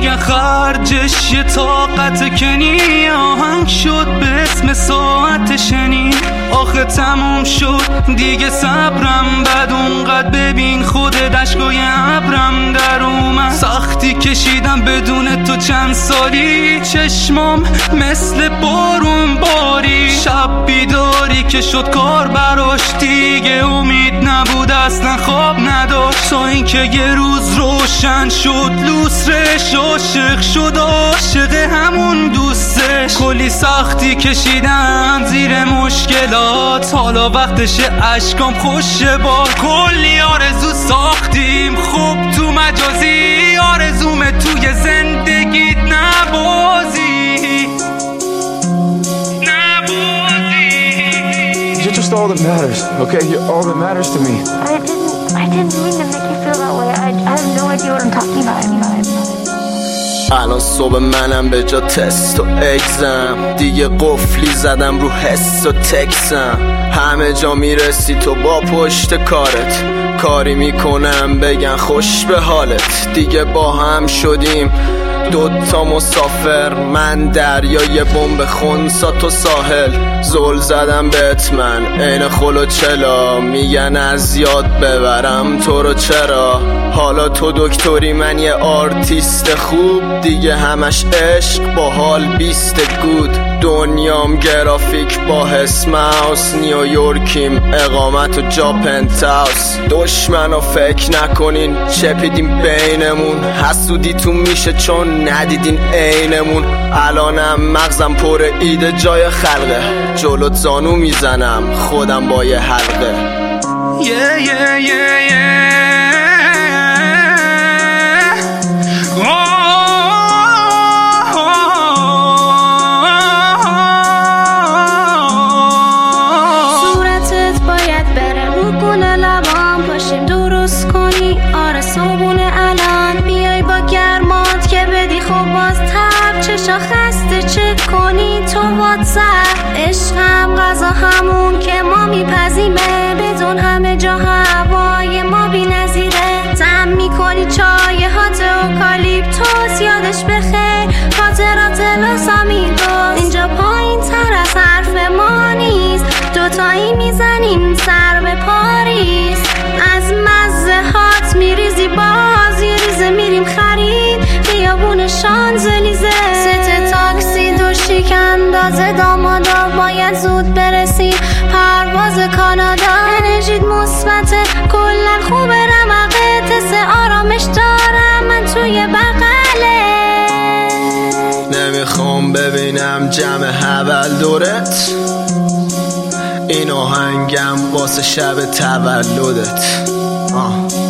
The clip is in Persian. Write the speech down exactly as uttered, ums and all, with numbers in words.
میگن خرجش یه طاقت کنی، آهنگ شد به اسم ساعت شنی. آخه تموم شد دیگه صبرم، بعد اونقدر ببین خودت اشکای ابرم در اومد. سختی کشیدم بدون تو چند سالی، چشمام مثل بارون باری. شب بیداری که شد کار براش، دیگه امید نبود اصلا خواب نداشت. تا اینکه یه روز روشن شد لوسرش، عاشق شد عاشق همون دوستش. کلی سختی کشیدم زیر مشکلات، حالا وقتشه اشکام خوشه با. کلی آرزو ساختیم خوب تو مجازی، آرزوم توی زندگیت نبازی نبازی. You're just all that matters, okay? You're all that matters to me. I didn't, I didn't mean to make you feel that way. I, I have no idea what I'm talking about. الان صبح منم به جا تست و اگزم، دیگه قفلی زدم رو حس و تکسم. همه جا میرسی تو با پشت کارت، کاری میکنم بگن خوش به حالت. دیگه با هم شدیم دوتا مسافر، من دریای بمب خونسا تو ساحل. زل زدم بهت من عین خلو چلا، میگن از یاد ببرم تو رو چرا. حالا تو دکتری من یه آرتیست خوب، دیگه همش عشق با حال بیست گود. دنیام گرافیک با حس ماوس، نیویورکیم اقامت و جا پنتاوس. دشمنو فکر نکنین چپیدیم بینمون، حسودی تو میشه چون ندیدین عینمون. الانم مغزم پر ایده جای خلقه، جلوت زانو میزنم خودم با یه حلقه. yeah, yeah, yeah, yeah. درست کنی آره صابون الان، بیای با گرمات که بدی خوب باز تب. چشا خسته چک کنی تو واتساپ، عشقم غذا همون که ما میپزیمه، بدون همه جا هوای ما بی نظیره. تم میکنی چای هات اوکالیپتوس، یادش بخیر خاطرات لوس آمیگوس. اینجا پایین تر از حرف ما نیست، دوتایی میزنیم سر به پاریس. از مزه هات میریزی باز، یه ریزه میریم خرید خیابون شانزلیزه. ست تاکسی دو شیک اندازه دامادا، باید زود برسیم پرواز کانادا. انرژیت مثبته کلن خوبه، رمقه تس آرامش دارم من توی بغله. نمیخوام ببینم جمع حول دورت، این آهنگم واسه شب تولدت. آه